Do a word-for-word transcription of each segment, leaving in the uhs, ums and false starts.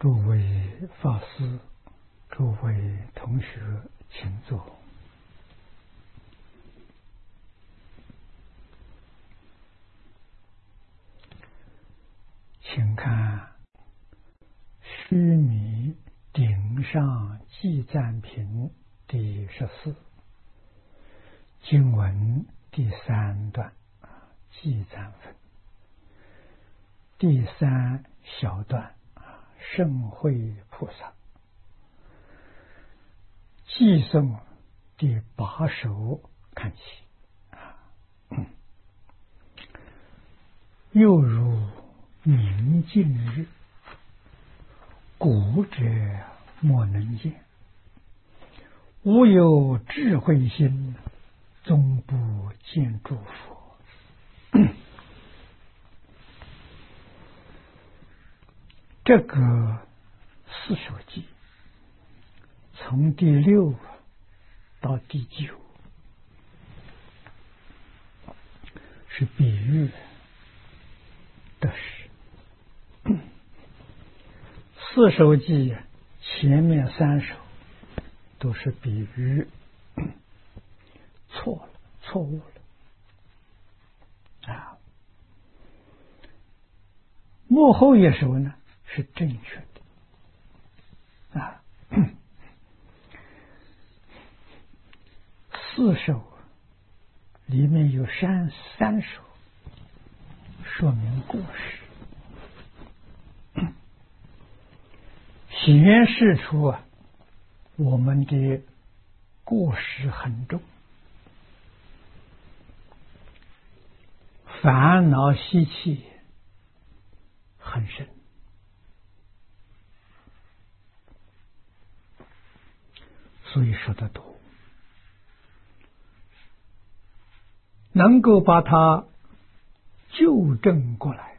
诸位法师，诸位同学，请坐。请看须弥顶上记赞品第十四经文第三段记赞分第三小段圣慧菩萨寄送第八首看起，又如明镜日，古者莫能见。吾有智慧心，终不见诸佛。这个四首偈从第六到第九是比喻的事。四首偈前面三首都是比喻错了，错误了啊。幕后一首呢是正确的啊。四首里面有三三首说明故事，显示出啊我们的过失很重，烦恼习气很深，所以说得多。能够把它纠正过来，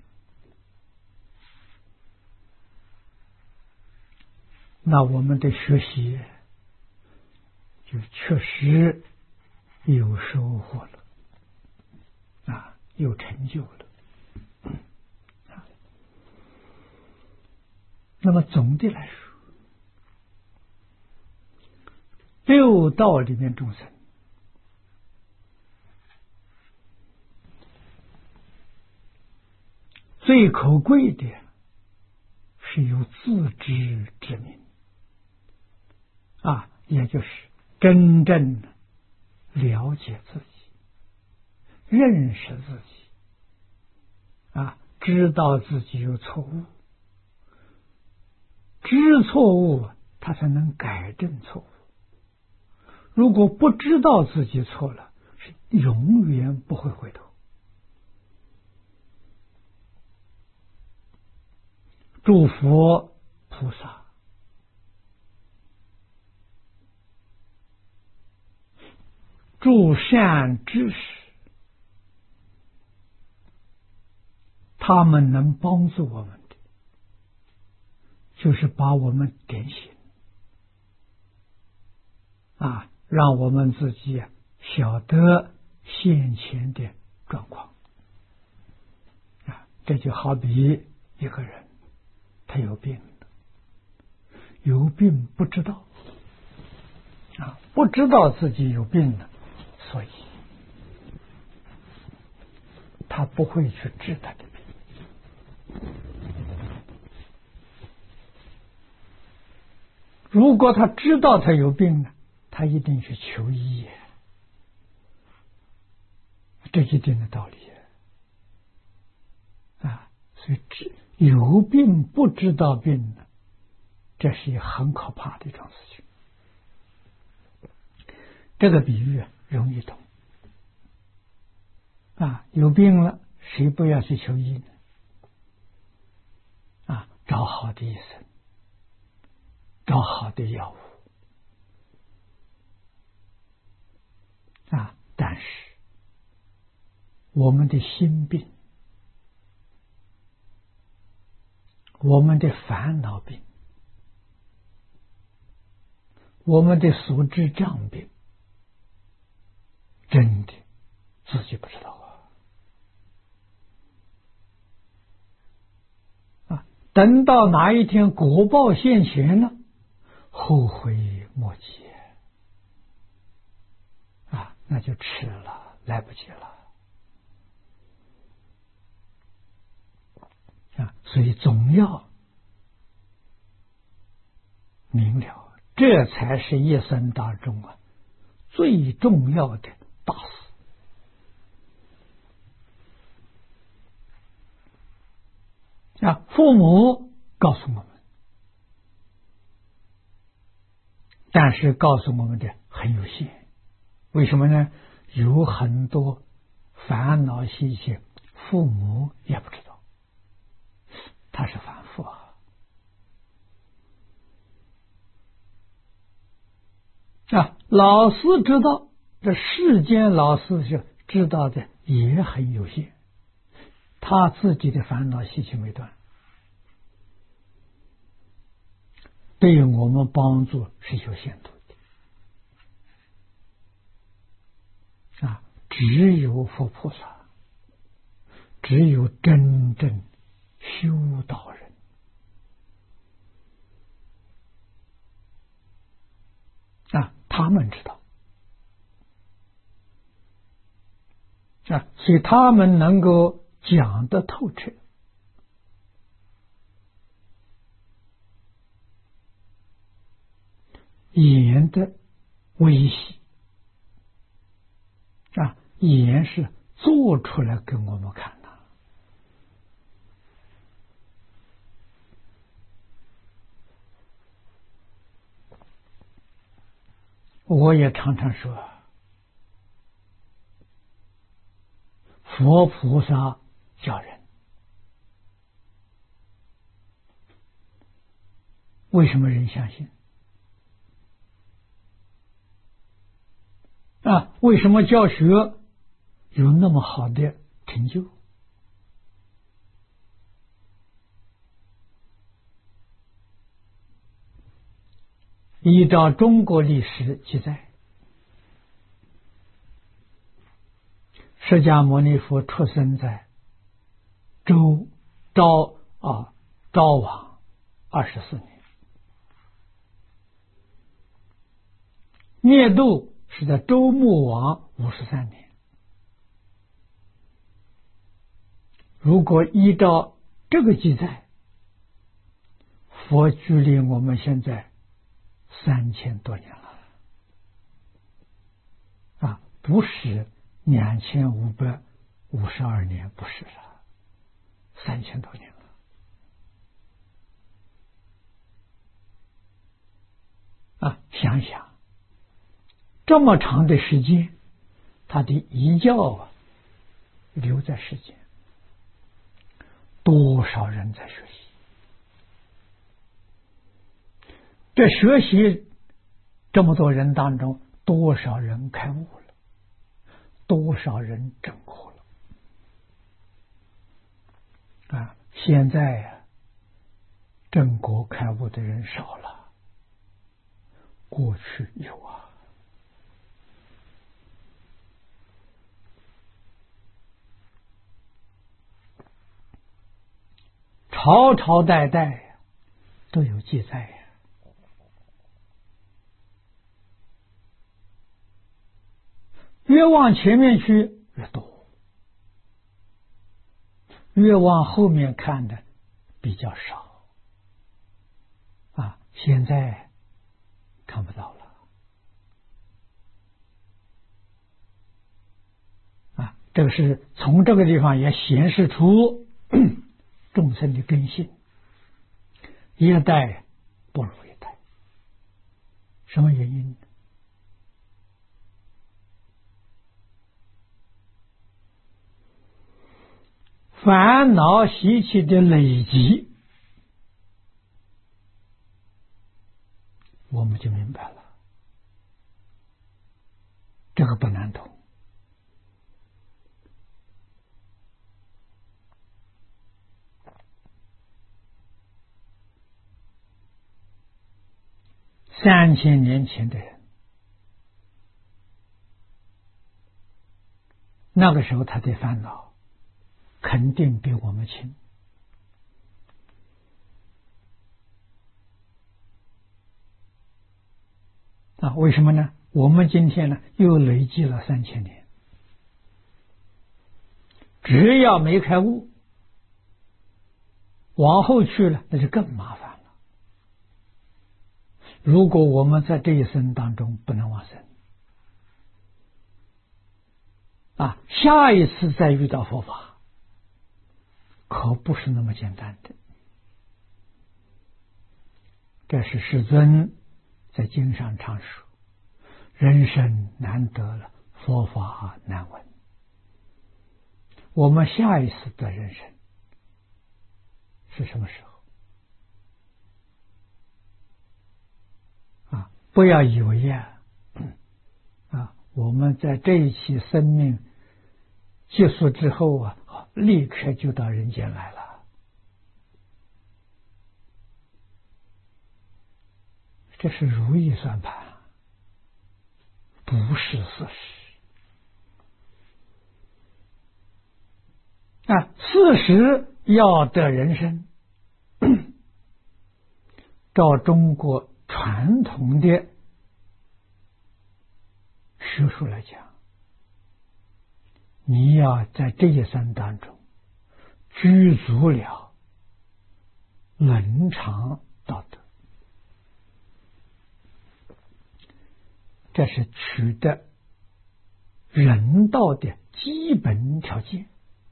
那我们的学习就确实有收获了啊，有成就了。那么总的来说，六道里面众生最可贵的是有自知之明啊，也就是真正了解自己，认识自己啊，知道自己有错误，知错误他才能改正错误。如果不知道自己错了，是永远不会回头。诸佛菩萨诸善知识，他们能帮助我们的就是把我们点醒啊，让我们自己晓得现前的状况啊。这就好比一个人他有病，有病不知道啊，不知道自己有病了，所以他不会去治他的病。如果他知道他有病了，他一定去求医，这一定的道理啊。所以有病不知道病呢，这是很可怕的一种事情。这个比喻容易懂啊，有病了，谁不要去求医呢？啊，找好的医生，找好的药物啊。但是我们的心病，我们的烦恼病，我们的所知障病，真的自己不知道啊！啊， 等到哪一天果报现前了，后悔莫及啊，那就迟了，来不及了啊！所以总要明了，这才是一生当中啊最重要的大事啊！父母告诉我们，但是告诉我们的很有限。为什么呢？有很多烦恼习气，父母也不知道，他是凡夫啊。啊，老师知道，这世间老师是知道的也很有限，他自己的烦恼习气没断，对我们帮助是有限度的啊。只有佛菩萨，只有真正修道人啊，他们知道啊，所以他们能够讲得透彻，演的微细啊，演是做出来给我们看的。我也常常说，佛菩萨教人，为什么人相信啊？为什么教学有那么好的成就？依照中国历史记载，释迦牟尼佛出生在周昭啊昭王二十四年，灭度是在周穆王五十三年。如果依照这个记载，佛距离我们现在三千多年了啊，不是两千五百五十二年，不是啊，三千多年了啊！想想这么长的时间，他的遗教啊留在世间，多少人在学习？这学习这么多人当中，多少人开悟了？多少人证果了？啊，现在啊，证果开悟的人少了，过去有啊。朝朝代代都有记载呀。越往前面去越多，越往后面看的比较少啊，现在看不到了啊。这个是从这个地方也显示出众生的根性，一代不如一代。什么原因？烦恼习气的累积，我们就明白了，这个不难懂。三千年前的人，那个时候他的烦恼肯定比我们轻啊，为什么呢？我们今天呢又累积了三千年，只要没开悟，往后去了那就更麻烦了。如果我们在这一生当中不能往生啊，下一次再遇到佛法可不是那么简单的。这是世尊在经上常说，人生难得了，佛法难闻。我们下一次的人生是什么时候啊？不要以为呀啊，我们在这一期生命结束之后啊，立刻就到人间来了。这是如意算盘，不是事实啊！事实要得人生，照中国传统的学术来讲，你要在这一生当中具足了伦常道德，这是取得人道的基本条件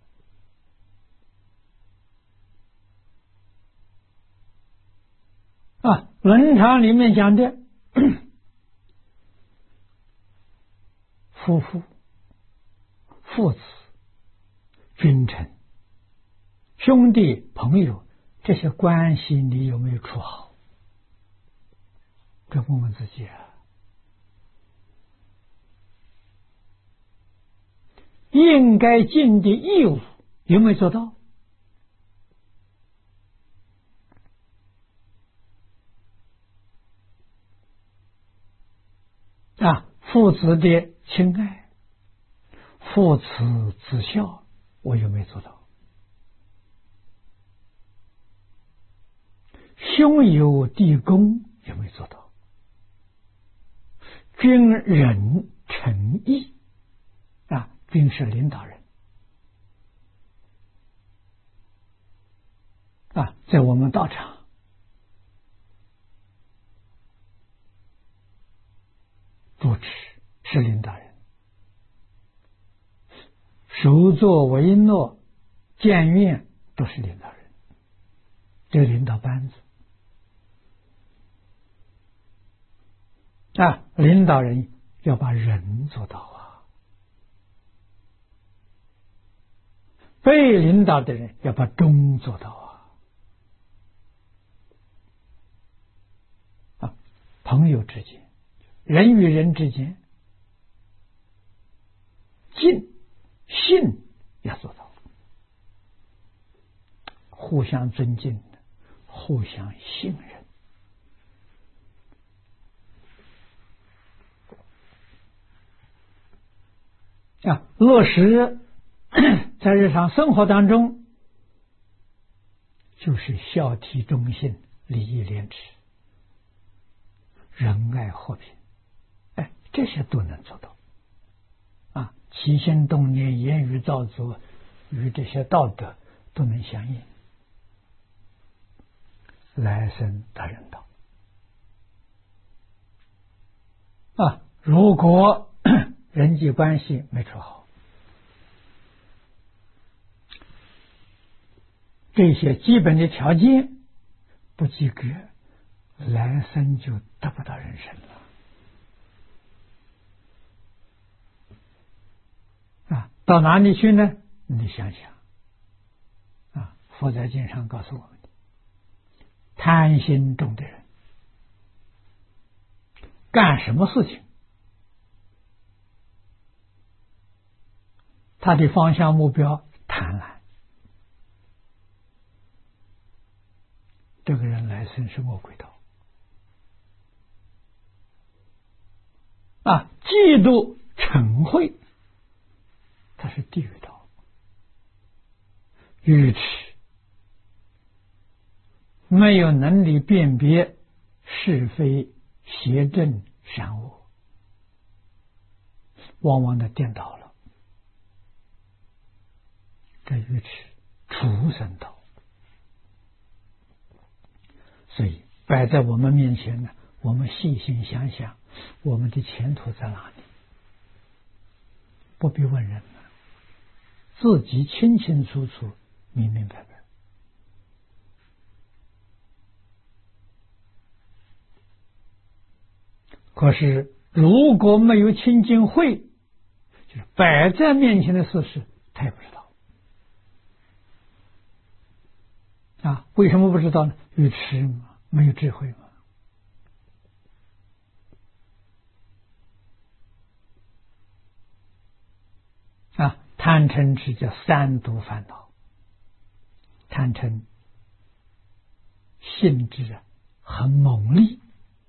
啊。伦常里面讲的夫妇、父子、君臣、兄弟、朋友，这些关系你有没有处好？这问问自己啊。应该尽的义务有没有做到？啊，父子的亲爱，父慈子孝，我有没有做到？兄友弟恭有没有做到？君仁臣义啊，君是领导人啊，在我们道场主持是领导人，首座为诺建院都是领导人，这个领导班子啊，领导人要把仁做到啊，被领导的人要把忠做到啊。啊，朋友之间，人与人之间，敬信要做到，互相尊敬，互相信任。啊，落实在日常生活当中，就是孝悌忠信、礼义廉耻、仁爱和平，哎，这些都能做到。啊，起心动念、言语造作与这些道德都能相应，来生得人道。啊，如果人际关系没处好，这些基本的条件不及格，来生就得不到人生了。啊，到哪里去呢？你想想，啊，佛在经上告诉我们的，贪心重的人，干什么事情，他的方向目标贪婪，这个人来生是魔鬼道。啊，嫉妒嗔恚，他是地狱道。愚痴，没有能力辨别是非邪正善恶，往往的颠倒了。这愚痴畜生道，所以摆在我们面前呢，我们细心想想，我们的前途在哪里？不必问人了，自己清清楚楚、明明白白。可是如果没有清净慧，就是摆在面前的事实，他也不知道。啊，为什么不知道呢？愚痴嘛，没有智慧嘛。啊，贪嗔痴叫三毒烦恼。贪嗔性质啊很猛烈，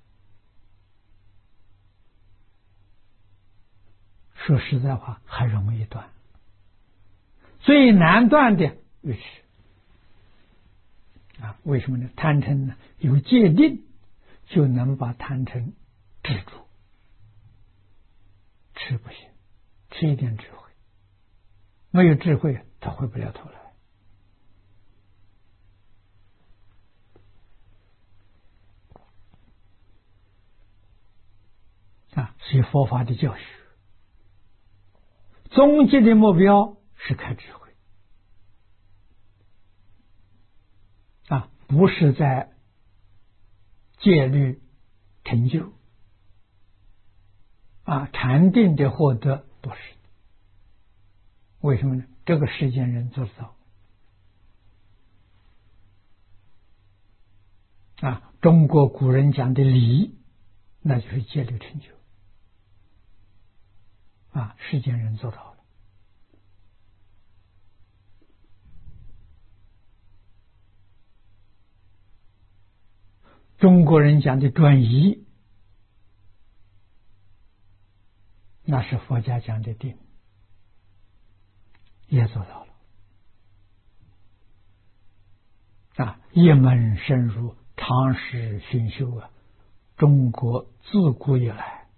说实在话还容易断，最难断的愚痴。啊，为什么呢？贪嗔呢有戒定，就能把贪嗔制住。吃不行，吃一点智慧，没有智慧他回不了头来。啊，所以佛法的教学，终极的目标是开智慧。啊，不是在戒律成就。啊，禅定的获得不是。为什么呢？这个世间人做得到。啊，中国古人讲的理，那就是戒律成就。啊，世间人做到了。中国人讲的转移，那是佛家讲的定，也做到了。啊，一门深入，长时熏修啊，中国自古以来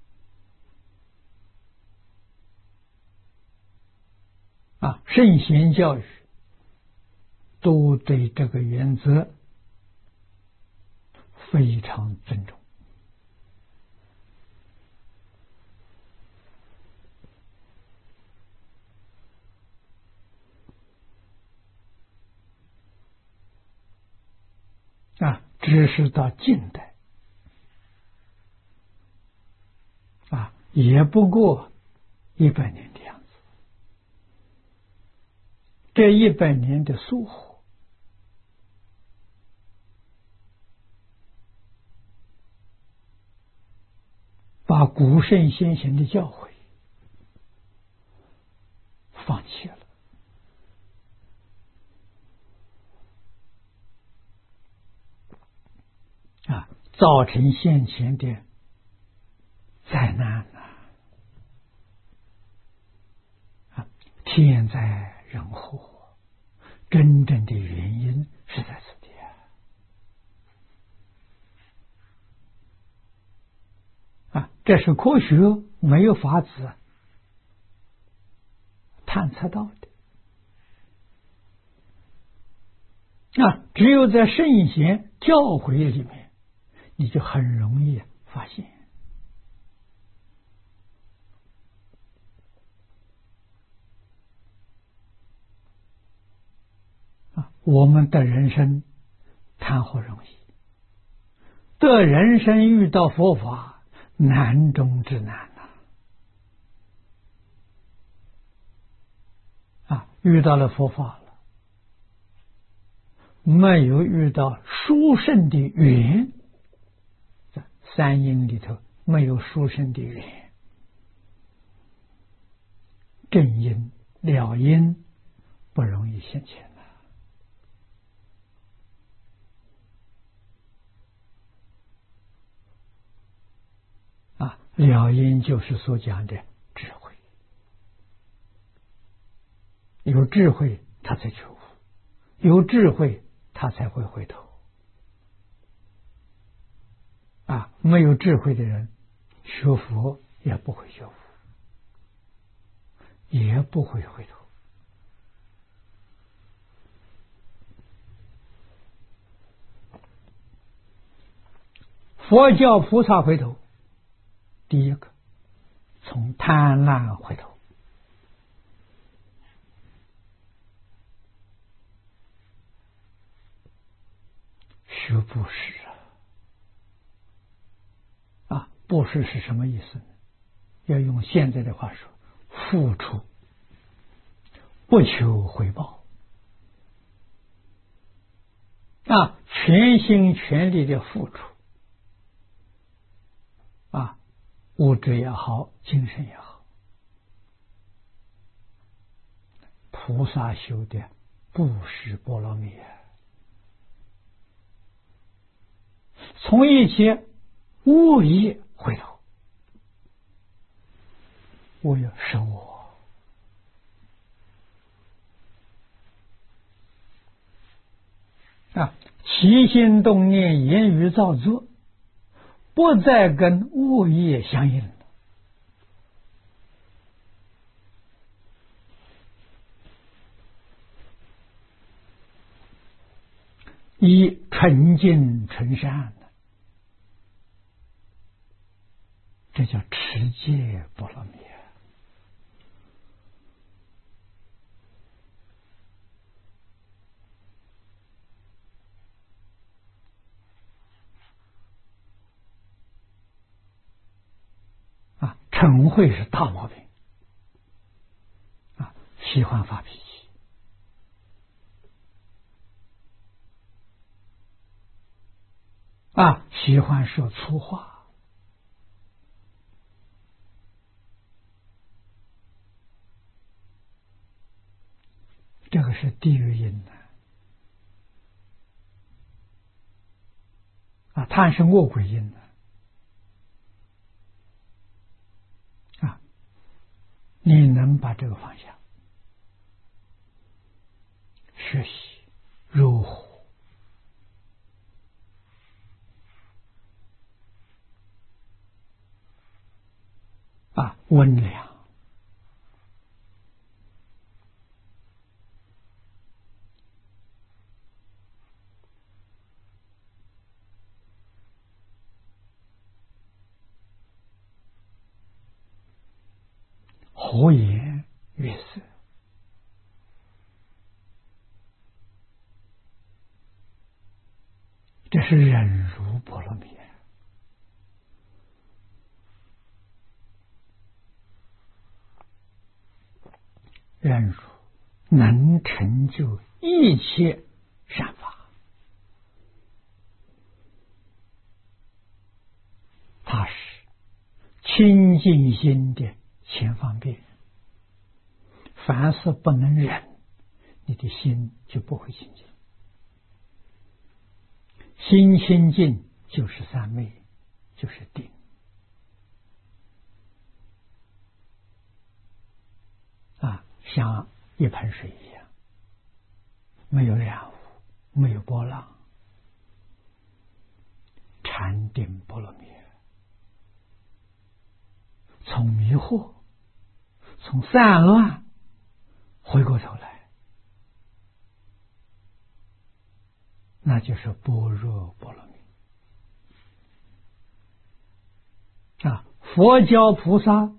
啊，圣贤教育都对这个原则非常尊重。啊，只是到近代啊，也不过一百年的样子。这一百年的疏忽，把古圣先贤的教诲放弃了。啊，造成现前的灾难呐！啊，天灾人祸，真正的原因是在此地啊！啊，这是科学没有法子探测到的。啊，只有在圣贤教诲里面，你就很容易发现。啊，我们的人生谈何容易？的人生遇到佛法，难中之难呐！啊，遇到了佛法了，没有遇到殊胜的缘。三因里头没有殊胜的缘，正因了因不容易现前了。啊，了因就是所讲的智慧，有智慧他才觉悟，有智慧他才会回头。啊，没有智慧的人， 学佛也不会觉悟，也不会回头。佛教菩萨回头，第一个从贪婪回头。学布施啊，啊，布施是什么意思呢？要用现在的话说，付出不求回报啊，全心全力的付出啊，物质也好，精神也好，菩萨修的布施波罗蜜啊，从一切恶业回头，我要生我啊，起心动念、言语造作，不再跟恶业相应了，以纯净纯善，这叫持戒波罗蜜啊！嗔恚是大毛病啊，喜欢发脾气啊，喜欢说粗话，这个是地狱因的啊，贪是恶鬼因的啊，你能把这个放下，学习如虎啊，温良和颜悦色，这是忍辱波罗蜜。忍辱能成就一切善法，它是清净心的前方便。凡是不能忍，你的心就不会清净。心清净就是三昧，就是定啊，像一盆水一样，没有染污，没有波浪，禅定波罗蜜，从迷惑，从散乱回过头来，那就是般若波罗蜜啊！佛教菩萨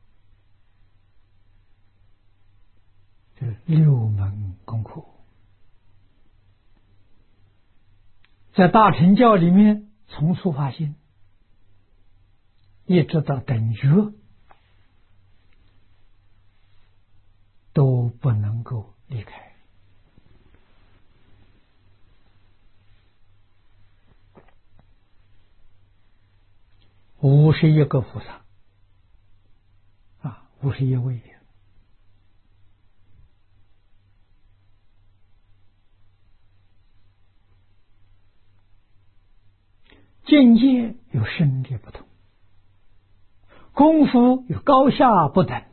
六门功课，在大乘教里面，从初发心一直到等觉，都不能够离开。五十一个菩萨啊，五十一位。境界有深劣不同，功夫有高下不等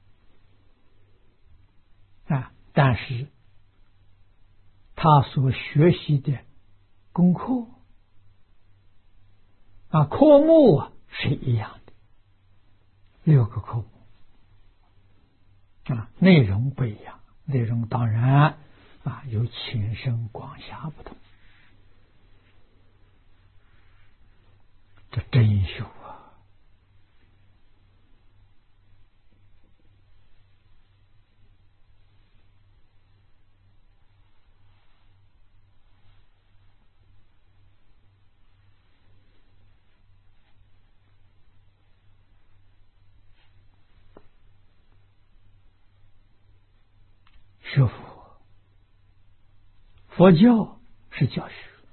啊，但是他所学习的功课啊，科目啊是一样的六个科目啊，内容不一样，内容当然啊有浅深广狭不同。这真修啊！学佛，佛教是教学。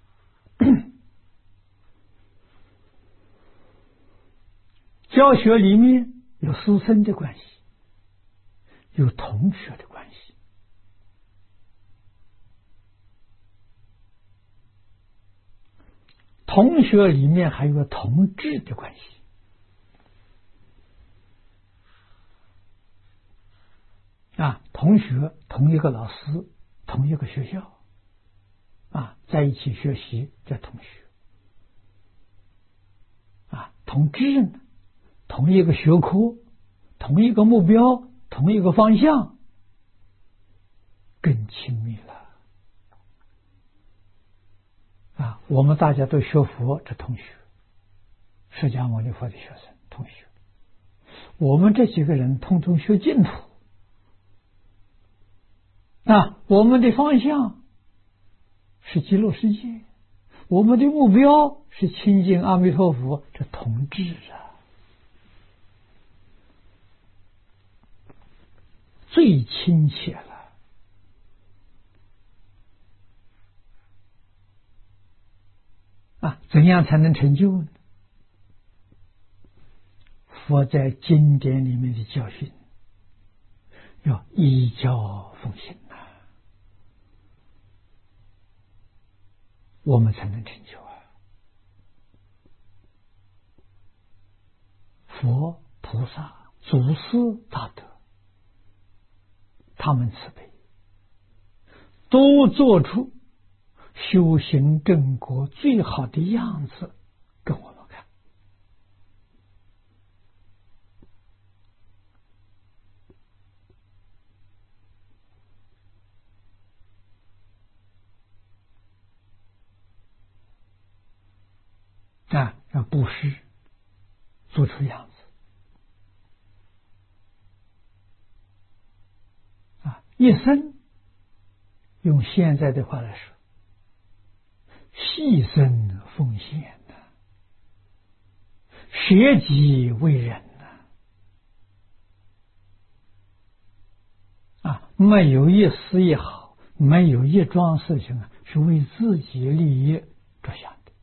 教学里面有师生的关系，有同学的关系，同学里面还有个同志的关系啊，同学同一个老师，同一个学校啊，在一起学习叫同学啊，同志呢？同一个学科，同一个目标，同一个方向，更亲密了啊！我们大家都学佛，这同学，释迦牟尼佛的学生同学，我们这几个人通通学净土啊！我们的方向是极乐世界，我们的目标是亲近阿弥陀佛，这同志啊！最亲切了啊！怎样才能成就呢？佛在经典里面的教训，要依教奉行呐、啊，我们才能成就啊！佛菩萨祖师大德，他们慈悲，都做出修行正果最好的样子给我们看啊，要布施，做出样子啊，一生用现在的话来说，牺牲奉献呐、啊，舍己为人呐、啊，啊，没有一丝一毫，没有一桩事情啊，是为自己利益着想的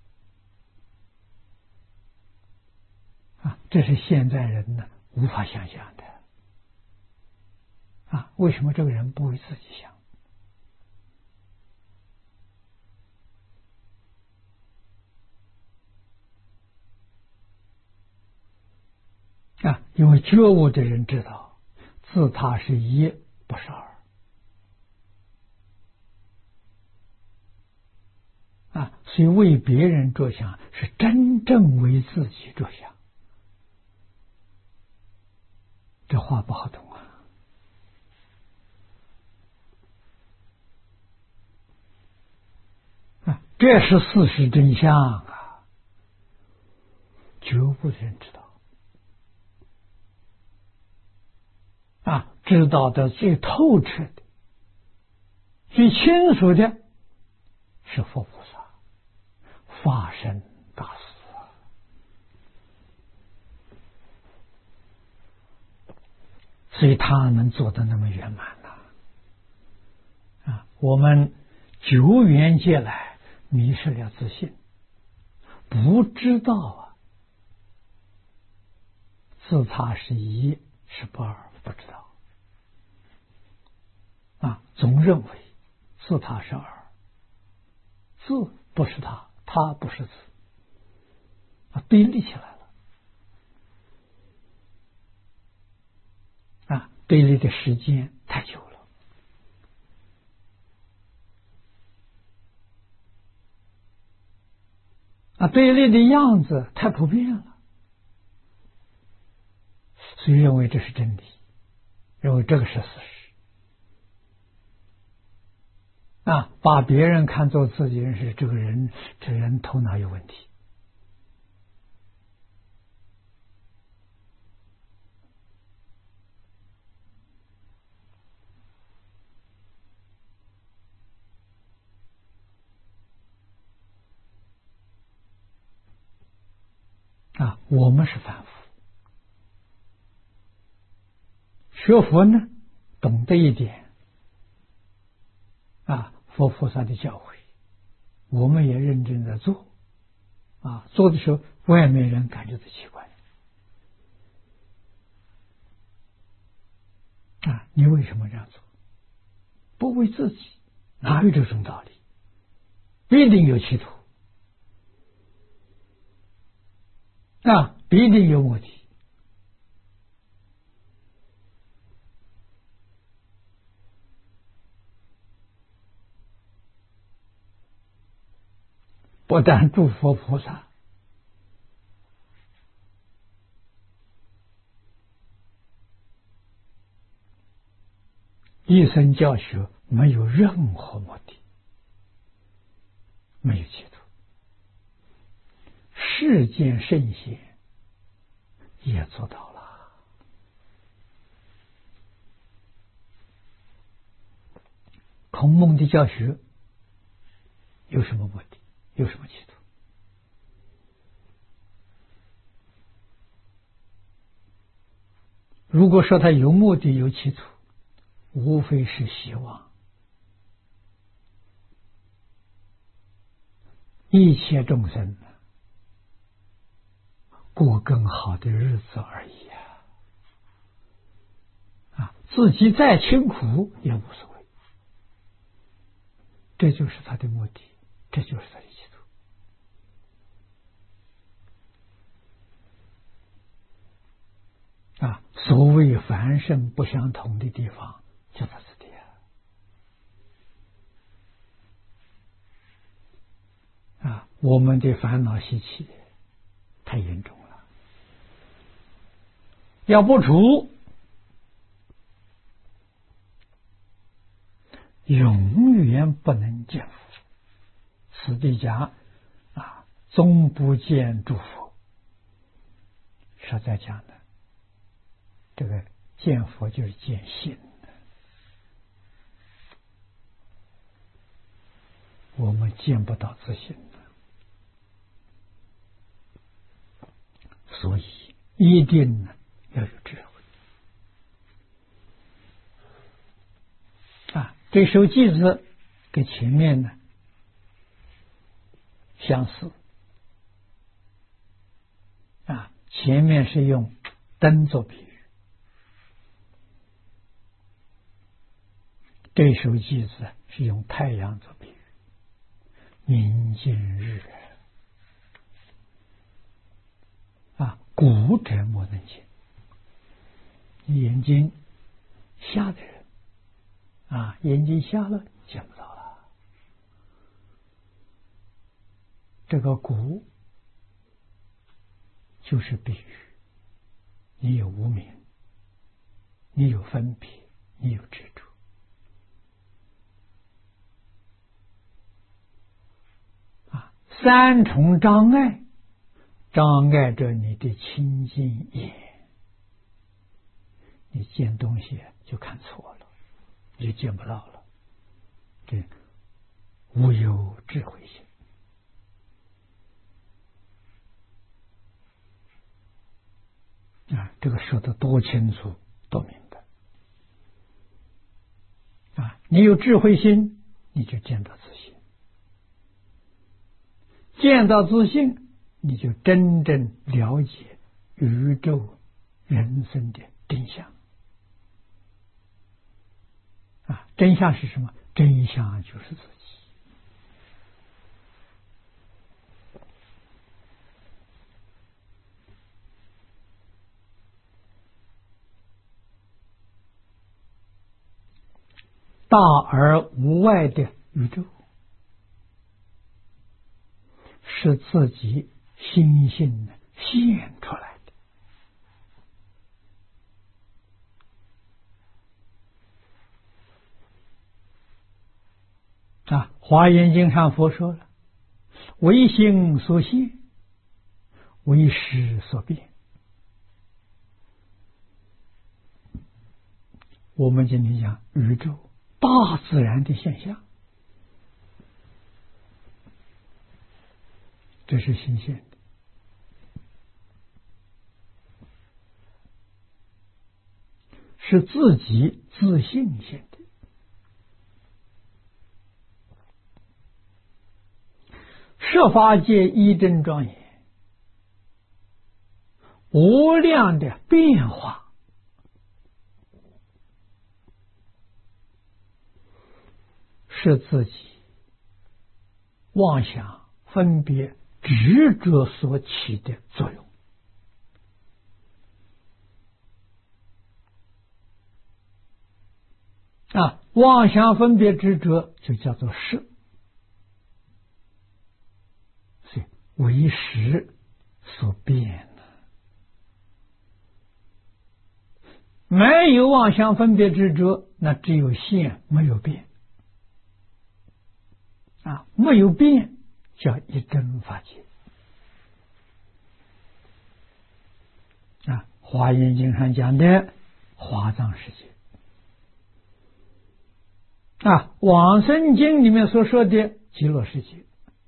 啊，这是现在人呢无法想象的啊！为什么这个人不为自己想？啊，因为觉悟的人知道，自他是一，不是二。啊，所以为别人着想是真正为自己着想，这话不好懂啊！啊，这是事实真相啊！觉悟的人知道。啊，知道的最透彻的、最清楚的是佛菩萨，法身大士啊，所以他能做得那么圆满呐！啊，我们久远劫来迷失了自信，不知道啊，自他是一，是不二。不知道啊，总认为自他是二，自不是他，他不是自啊，对立起来了啊，对立的时间太久了啊，对立的样子太普遍了所以认为这是真理，认为这个是事实啊，把别人看作自己人是这个人，这人头脑有问题。啊，我们是凡夫，学佛呢，懂得一点啊，佛菩萨的教诲，我们也认真的做啊，做的时候外面人感觉到奇怪啊，你为什么这样做？不为自己，哪有这种道理？必定有企图啊，必定有目的。不但诸佛菩萨一生教学没有任何目的，没有企图，世间圣贤也做到了。孔孟的教学有什么目的？有什么企图？如果说他有目的有企图，无非是希望一切众生过更好的日子而已啊！啊，自己再清苦也无所谓，这就是他的目的，这就是他的企图啊！所谓凡圣不相同的地方，就在这里啊！啊，我们的烦恼习气太严重了，要不除，永远不能见佛。此地讲啊，终不见诸佛。实在讲的，这个见佛就是见性的，我们见不到自性的，所以一定呢要有智慧啊。这首偈子跟前面呢相似啊，前面是用灯做比喻，这首偈子是用太阳做比喻，明镜日啊，古者莫能见。你眼睛瞎的人啊，眼睛瞎了见不到了。这个古就是比喻，你有无明，你有分别，你有执着啊，三重障碍障碍着你的清净眼，你见东西就看错了，你就见不到了，这无有智慧性啊！这个说的多清楚多明白啊！你有智慧心，你就见到自信，见到自信，你就真正了解宇宙人生的真相啊！真相是什么？真相就是自己。大而无外的宇宙是自己心性现出来的啊，华严经上佛说了，唯心所现，为识所变。我们今天讲宇宙大自然的现象，这是新鲜的。是自己自信现的。设法界一真庄严，无量的变化，是自己妄想分别执着所起的作用。啊，妄想分别执着就叫做识，所以为识所变了。没有妄想分别执着，那只有现没有变。啊，没有变叫一真法界。啊，华严经上讲的华藏世界。啊，往生经里面所说的极乐世界，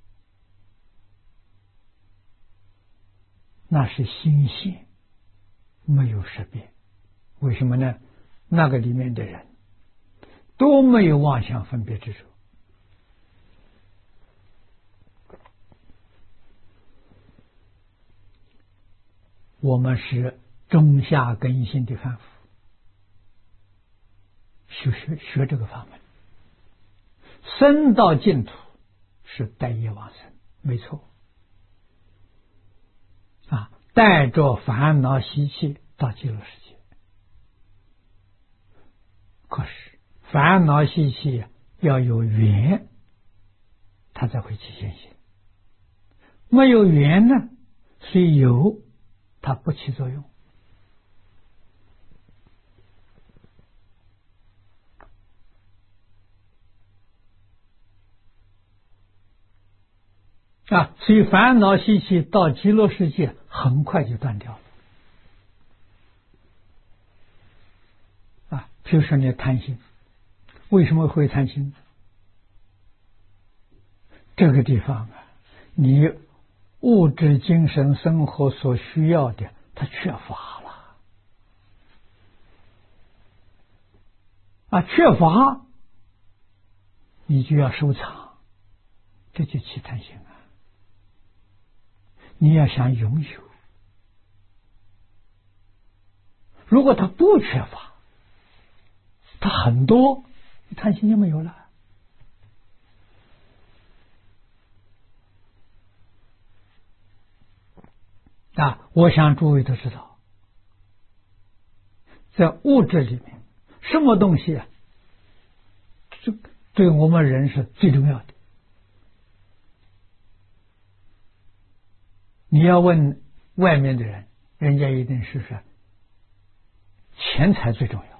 那是心现，没有识别。为什么呢？那个里面的人都没有妄想分别执着。我们是中下根性的凡夫，学学学这个法门。生到净土是带业往生，没错。啊，带着烦恼习气到极乐世界。可是烦恼习气要有缘，它才会起现行。没有缘呢，虽有，它不起作用。啊，所以烦恼习气到极乐世界很快就断掉了。啊，比如说你贪心，为什么会贪心？这个地方啊，你物质精神生活所需要的，它缺乏了。啊，缺乏，你就要收藏，这就起贪心啊。你要想拥有，如果他不缺乏，他很多，贪心就没有了。啊，我想诸位都知道，在物质里面，什么东西啊，这对我们人是最重要的。你要问外面的人，人家一定是说钱财最重要。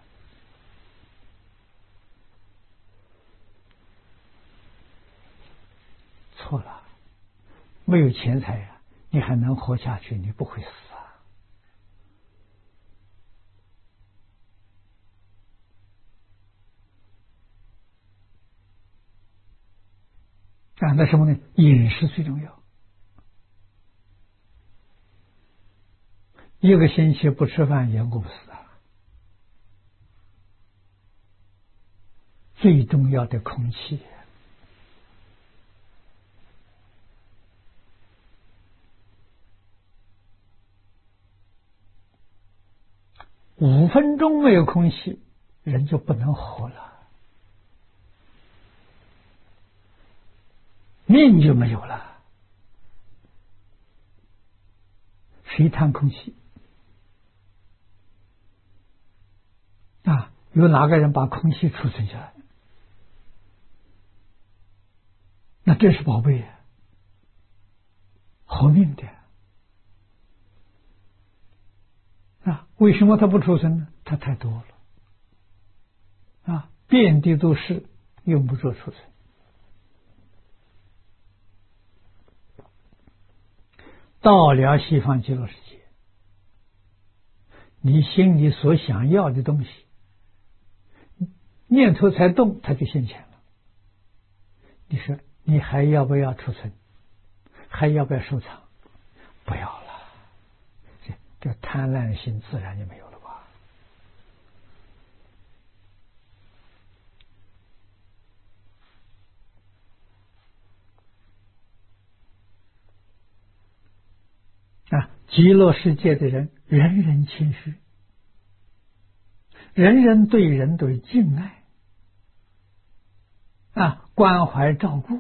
错了，没有钱财呀、啊，你还能活下去，你不会死啊。啊，那什么呢？饮食最重要。一个星期不吃饭也饿不死啊！最重要的空气，五分钟没有空气，人就不能活了，命就没有了。谁贪空气？啊，有哪个人把空气储存下来？那这是宝贝啊，活命的啊！为什么他不储存呢？它太多了啊，遍地都是，用不着储存。 到了西方极乐世界，你心里所想要的东西，念头才动，它就现前了。你说你还要不要储存？还要不要收藏？不要了，这这贪婪心自然就没有了吧？啊，极乐世界的人，人人谦虚，人人对人都有敬爱，啊，关怀照顾，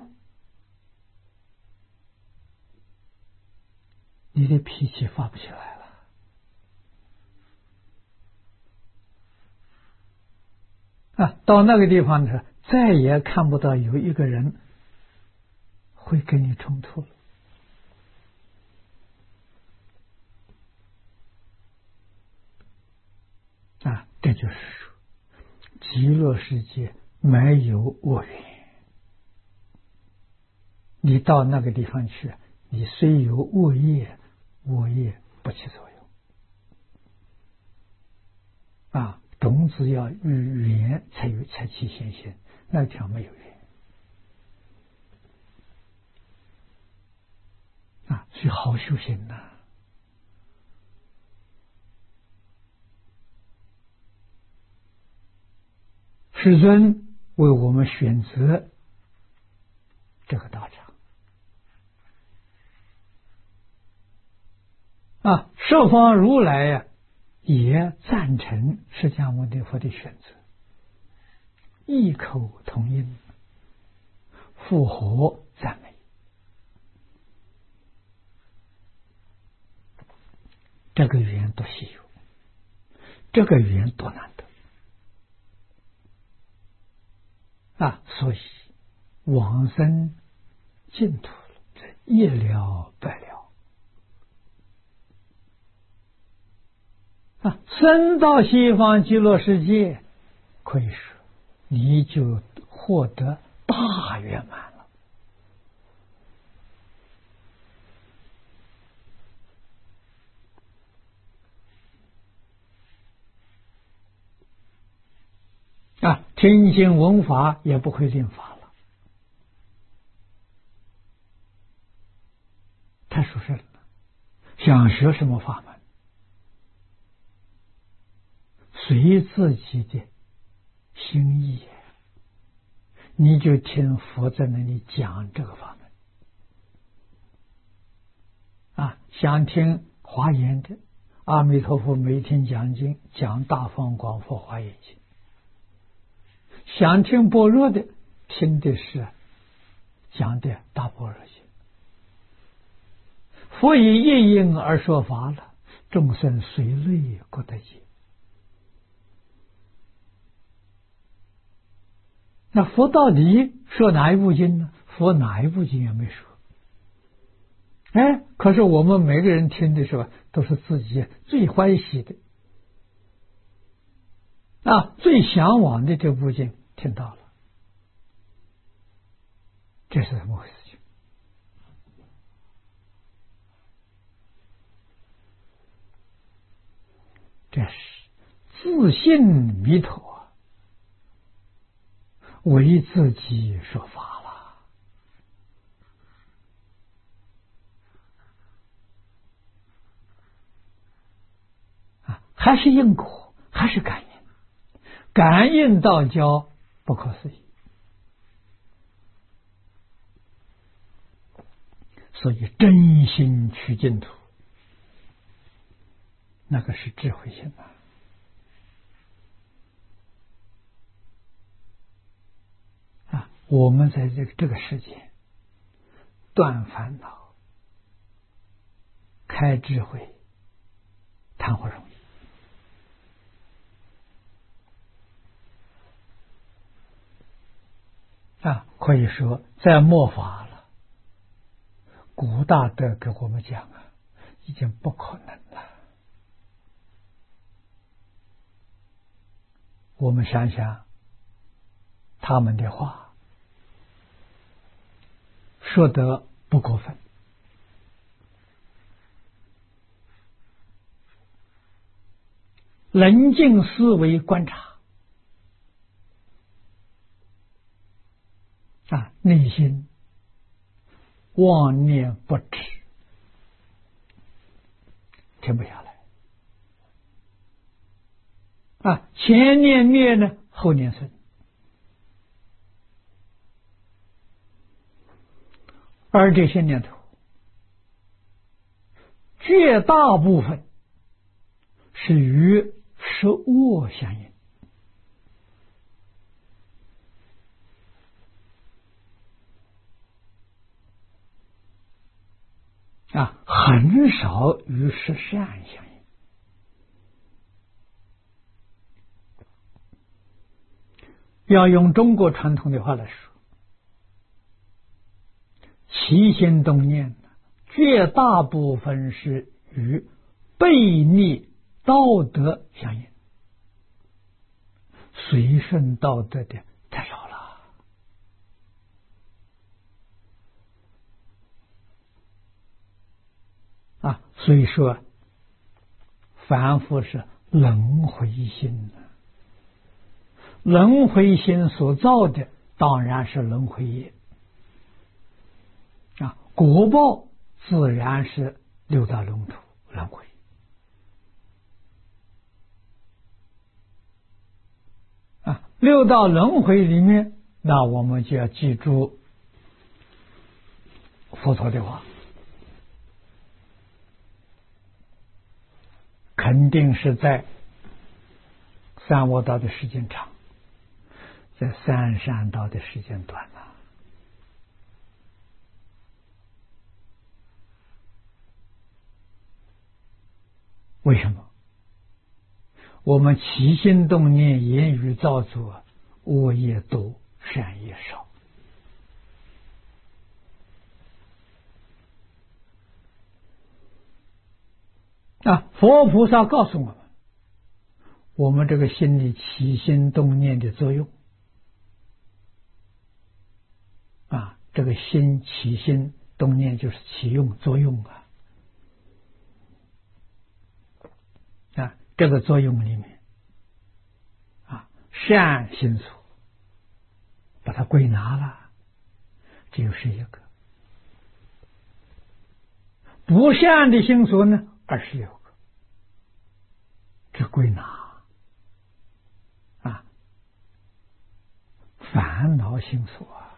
你的脾气发不起来了。啊，到那个地方呢，再也看不到有一个人会跟你冲突了。啊，这就是说，极乐世界没有恶缘。你到那个地方去，你虽有恶业，恶业不起作用。啊，种子要与缘才有才起现行，那条没有缘。啊，所以好修行呐、啊。世尊为我们选择这个道场啊，十方如来呀、啊，也赞成释迦牟尼佛的选择，异口同音，附和赞美。这个语言多稀有，这个语言多难得。啊，所以往生净土了，一了百了。啊，生到西方极乐世界，可以说你就获得大圆满了。啊，听经闻法也不会令法了，太舒适了。想学什么法门，随自己的心意，你就听佛在那里讲这个法门。啊，想听华严的，阿弥陀佛每天讲经，讲大方广佛华严经。想听般若的，听的是讲的大般若经。佛以一因而说法了，众生随类各得解。那佛到底说哪一部经呢？佛哪一部经也没说。哎，可是我们每个人听的时候，都是自己最欢喜的啊，最向往的这部经听到了，这是怎么回事情？这是自信弥陀为自己说法了。啊，还是因果，还是感应，感应道交不可思议。所以真心去净土，那个是智慧心啊！啊，我们在这个这个世界断烦恼、开智慧，谈何容易啊！可以说，在末法了，古大德给我们讲啊，已经不可能了。我们想想他们的话，说得不过分冷静思维观察啊，内心妄念不止，停不下来啊，前念灭呢，后念生，而这些念头绝大部分是与十恶相应啊，很少与十善相应。要用中国传统的话来说，起心动念绝大部分是与悖逆道德相应，随顺道德的太少了啊！所以说，凡夫是轮回心，轮回心所造的当然是轮回业啊，果报自然是六道轮回轮回。啊，六道轮回里面，那我们就要记住佛陀的话，肯定是在三恶道的时间长，在三善道的时间短了。为什么？我们起心动念、言语造作，恶业多，善业少。啊，佛菩萨告诉我们，我们这个心里起心动念的作用，啊，这个心起心动念就是起用作用啊，啊，这个作用里面，啊，善心所把它归纳了，只有十一个；不善的心所呢，二十六个。这归纳啊，烦恼心所啊，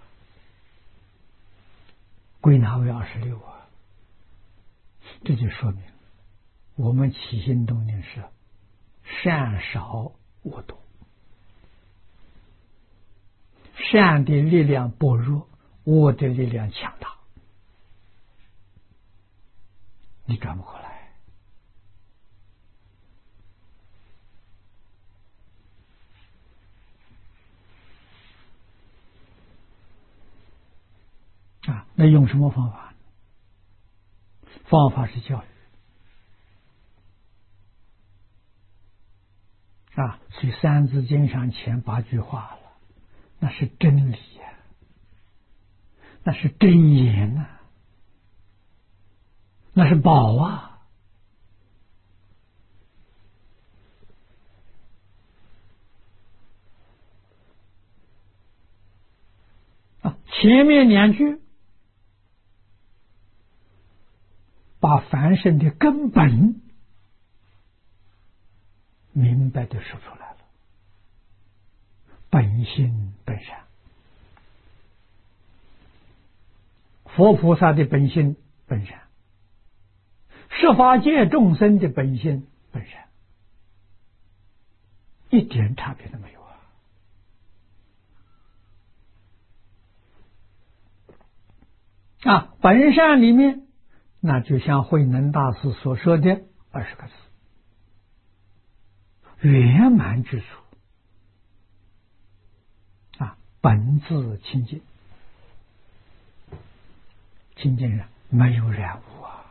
归纳为二十六啊，这就说明我们起心动念是善少恶多，善的力量薄弱，恶的力量强大，你转不过来。啊，那用什么方法呢？方法是教育啊，所以《三字经》上前八句话了，那是真理呀、啊，那是真言呐、啊，那是宝啊！啊，前面两句把凡圣的根本明白的说出来了，本性本善，佛菩萨的本性本善，十法界众生的本性本善，一点差别都没有啊！啊，本善里面，那就像慧能大师所说的二十个字：圆满之处啊，本自清净，清净人没有染污啊！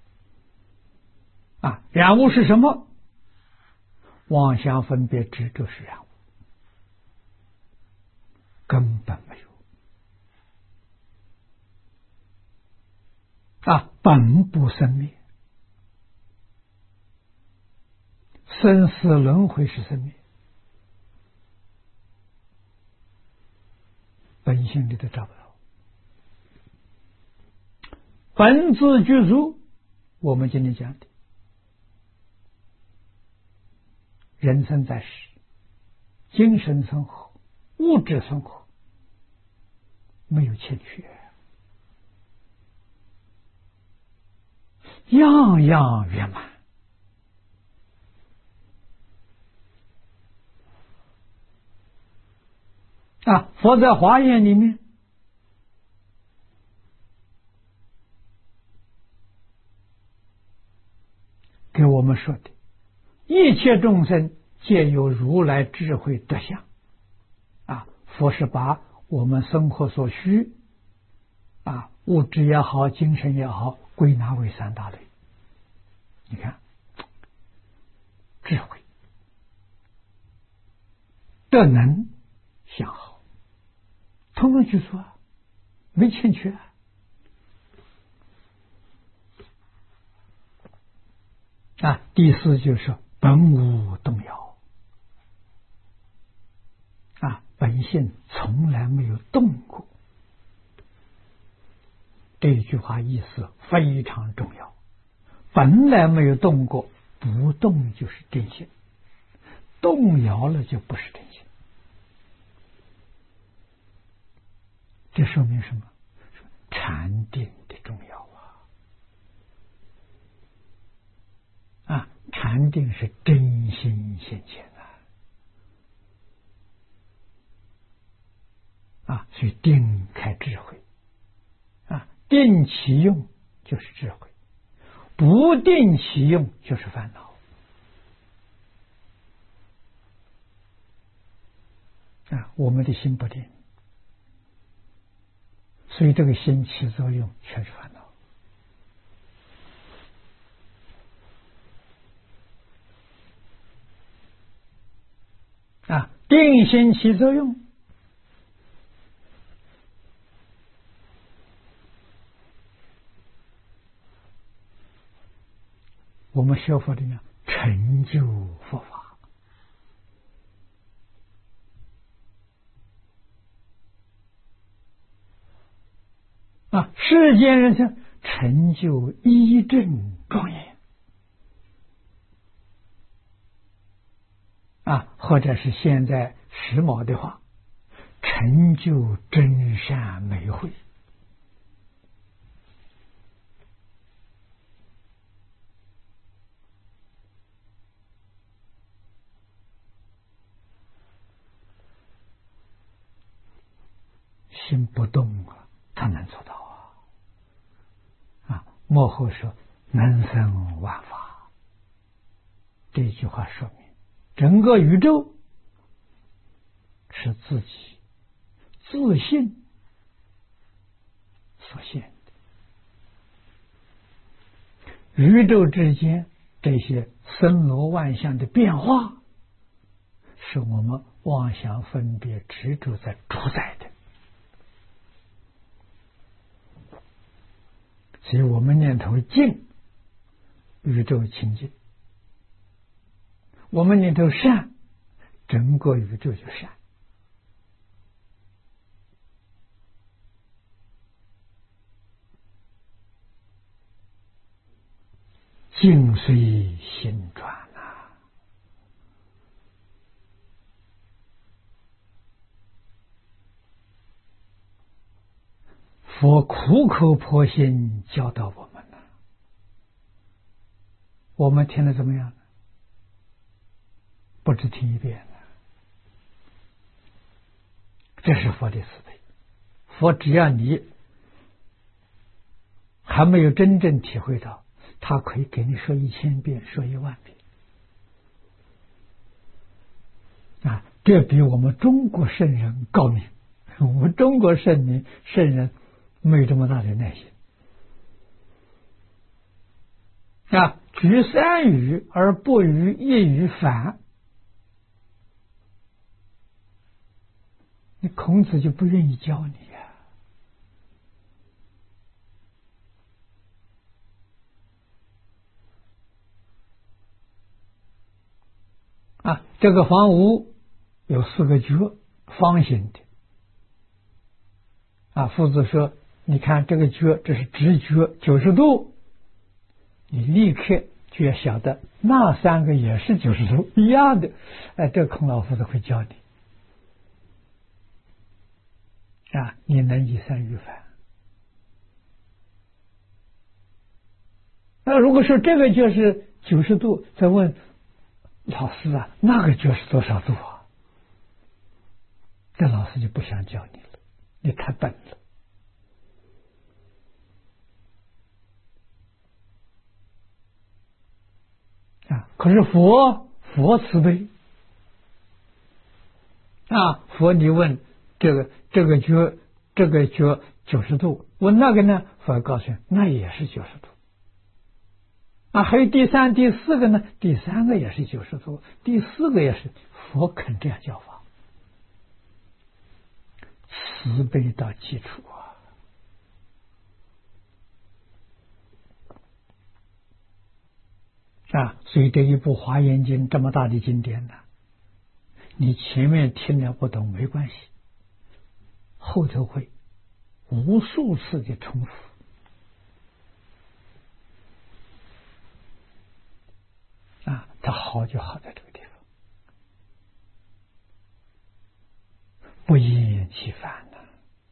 啊，染污是什么？妄想分别执着是染污，根本没有啊，本不生灭， 生死轮回是生灭，本性里都找不到。本自具足，我们今天讲的，人生在世，精神生活、物质生活没有欠缺，样样圆满。啊，佛在华严里面给我们说的，一切众生皆有如来智慧德相。啊，佛是把我们生活所需，啊，物质也好，精神也好，归纳为三大类。你看，智慧、德能、相好，通通具足啊，没欠缺啊。啊，第四就是本无动摇，啊，本性从来没有动过。这一句话意思非常重要，本来没有动过，不动就是真性，动摇了就不是真性。这说明什么？禅定的重要啊！啊，禅定是真心现前啊！啊，所以定开智慧啊，定其用就是智慧，不定其用就是烦恼啊！我们的心不定，所以这个心起作用全是烦恼啊！定心起作用，我们学佛的呢，成就佛法啊！世间人生成就一正庄严啊，或者是现在时髦的话，成就真善美慧。心不动啊，他能做到啊！啊，幕后说能生万法，这句话说明整个宇宙是自己自信所现的，宇宙之间这些森罗万象的变化，是我们妄想分别执着在主宰的。所以我们念头净，宇宙清净；我们念头善，整个宇宙就善。境随心转啊！佛苦口婆心教导我们了，我们听了怎么样呢？不止听一遍了。这是佛的慈悲，佛只要你还没有真正体会到，他可以给你说一千遍，说一万遍啊！这比我们中国圣人高明。我们中国圣明圣人没有这么大的耐心啊！举三语而不语一语反，你孔子就不愿意教你呀、啊。 啊，这个房屋有四个角，方形的。啊，夫子说：“你看这个角，这是直角九十度，你立刻就要晓得那三个也是九十度一样的。”哎，这个孔老夫子会教你啊，你能以善御反。那如果说这个就是九十度，再问老师啊，那个角是多少度啊？这老师就不想教你了，你太笨了。啊！可是佛佛慈悲啊！佛你问这个这个角这个角九十度，问那个呢？佛告诉你那也是九十度啊！还有第三、第四个呢？第三个也是九十度，第四个也是。佛肯这样教法，慈悲到基础啊！啊，所以这一部《华严经》这么大的经典呢，你前面听了不懂没关系，后头会无数次的重复啊，它好就好在这个地方，不厌其烦呐、啊，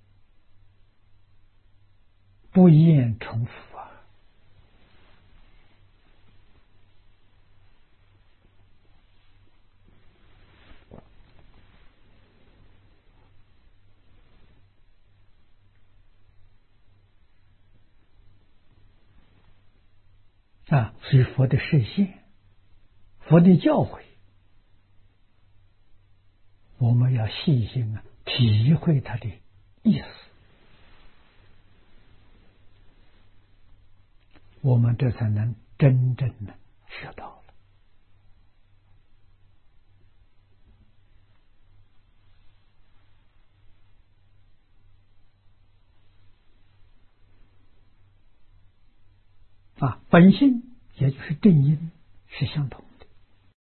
不厌重复啊。啊，所以佛的示现，佛的教诲，我们要细心啊，体会它的意思，我们这才能真正的学到了。啊，本性也就是正因是相同的。